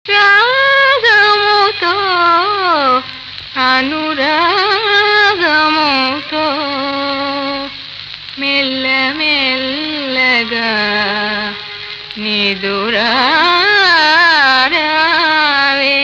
రాగముతో అనురాగముతో మెల్ల మెల్లగా నిదురారావే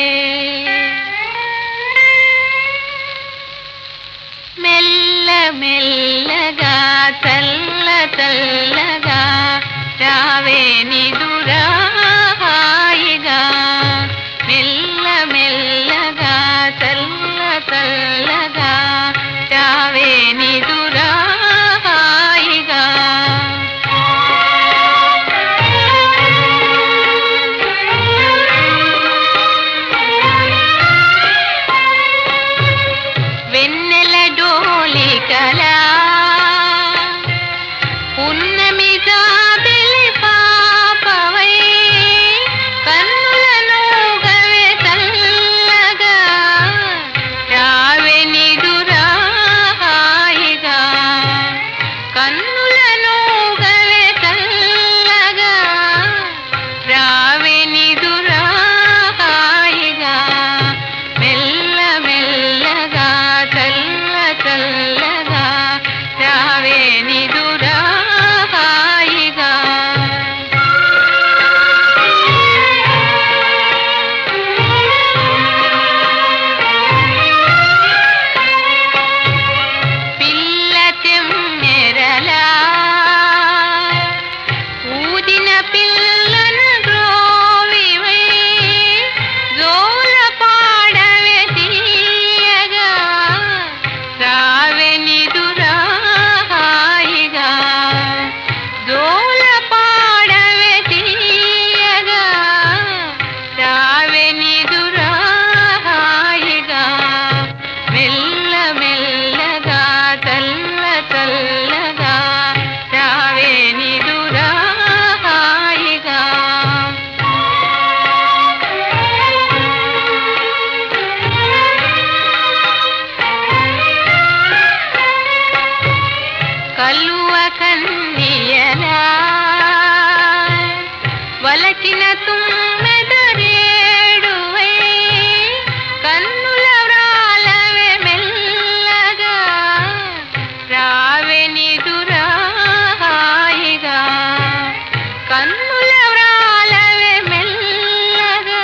మెల్ల మెల్లగా చల్ల చల్లగా రావే నిదురా హాయిగా మెల్ల మెల్లగా చల్ల చల్లగా రావే నిదురా హాయిగా వెన్నెల డోలికలా పున్నమి జాబిలి పాపవై కన్నులను గవే చల్లగా రావే నిదురా హాయిగా కన్నులను గవే చల్లగా రావే నిదురా హాయిగా మెల్ల మెల్లగా చల్ల చల్లగా రావే నిదురా హాయిగా పిల్ల తెమ్మెరలా ఊదిన పిల్లను గ్రోవివై జోల పాడవే తీయగా రావే నిదురా హాయిగా జోల పాడవే తీయగా రావే నిదురా హాయిగా మెల్ల మెల్లగా చల్ల చల్లగా రావే నిదురా హాయిగా కలువ కన్నియలా వలచిన తుమ్మెదరేడువై కన్నుల వ్రాలవే మెల్లగా రావే నిదురా హాయిగా కన్నుల వ్రాలవే మెల్లగా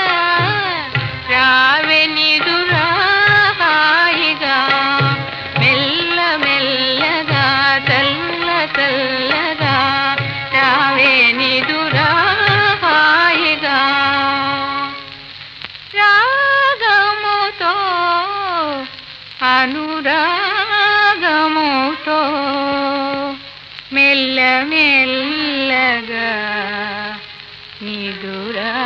రావే నిదురా హాయిగా మెల్ల మెల్లగా చల్ల చల్లగా రావే నిదురా హాయిగా రాగముతో అనురాగముతో మెల్ల మెల్లగా నిదురా